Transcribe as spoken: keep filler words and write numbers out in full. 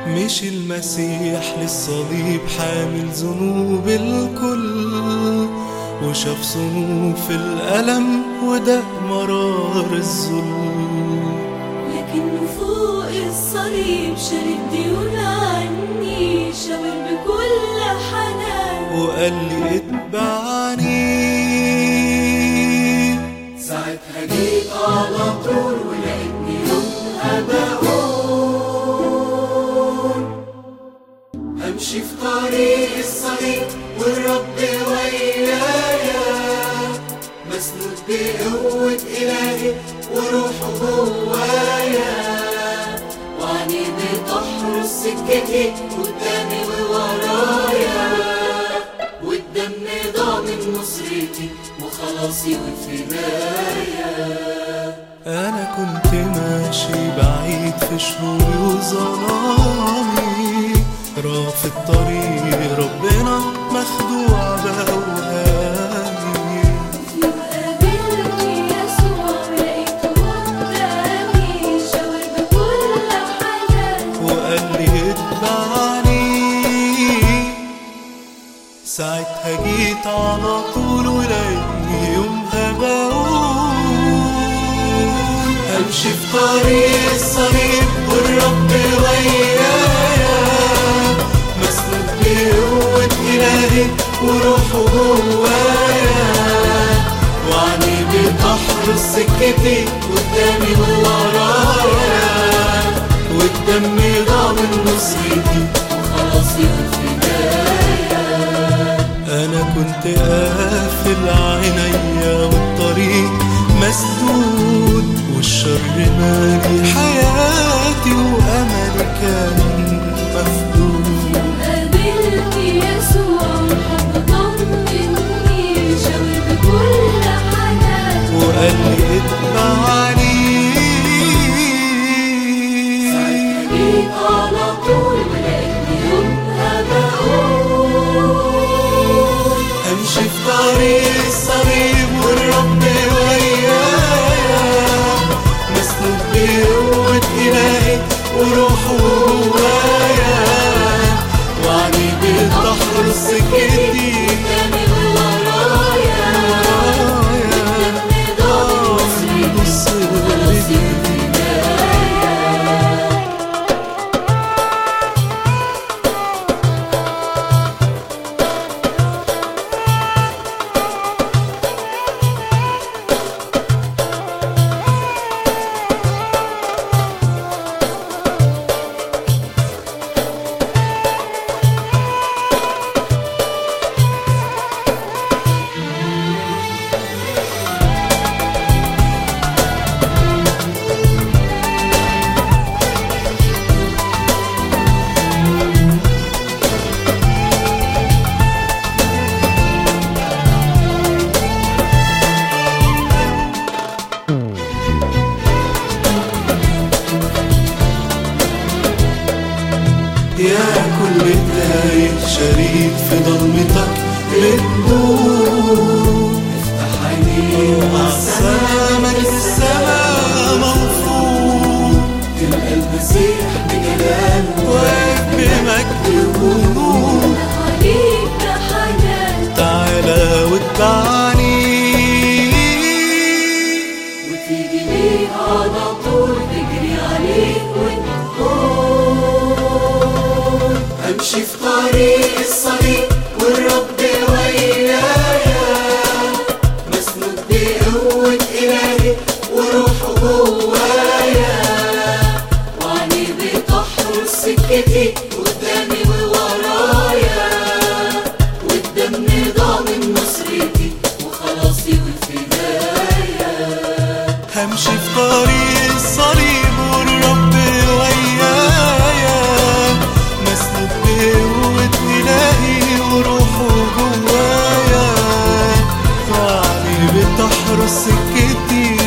مشي المسيح للصليب حامل ذنوب الكل، وشاف صنوف الألم وداق مرار الظلم. لكنه فوق الصليب شال الديون عني، شاور بكل حنان وقال لي اتبعني. ساعتها جيت على طول ولقيتني يومها بقول همشي في طريق الصليب والرب ويايا، مسنود بقوة إلهي وروحه جوايا، وعني بتحرس سكتي قدامي وورايا، والدم ضامن نصرتي وخلاصي وفدايا. أنا كنت ماشي بعيد في شهوري وظلامي، رافض طريق ربنا مخدوع بأوهامي. وقابلني يسوع ولقيته قدامي، شاور بكل حنان وقال لي اتبعني. ساعتها جيت على طول ولقيتني يومها بقول همشي في طريق الصليب والرب ويايا، مسنود بقوة إلهي وروحه جوايا، وعني بتحرس سكتي قدامي وورايا، والدم ضامن نصرتي وخلاصي وفدايا. أنا كنت قافل عينيا والطريق مسدود، والشر مالي حياتي وأملي كان مفقود. قابلني يسوع والحب طمني، شاور بكل حنان وقال لي اتبعني. ساعتها جيت على طول ولقيتني يومها بقول همشي في طريق الصليب والرب ويايا، مسنود بقوة إلهي وروحه جوايا، وعني بتحرس سكتي قدامي وورايا، والدم ضامن نصرتي وخلاصي وفدايا. يا كل تايه شريك في ضلمتك بتدور، افتح عينيك عالسما السما موفور، تلقى المسيح بجلاله واقف بمجد ونور. عليك بحنان تعالى واتبعني. وتيجي ليه على طول تجري عليه وتقول امشي في طريق الصليب والرب ويايا، مسنود بقوة إلهي وروحه جوايا، وعني بتحرس سكتي قدامي وورايا، والدم ضامن نصرتي وخلاصي وفدايا. همشي في طريق الصليب والرب ويايا، مسنود بقوة إلهي وروحه جوايا، وعني بتحرس سكتي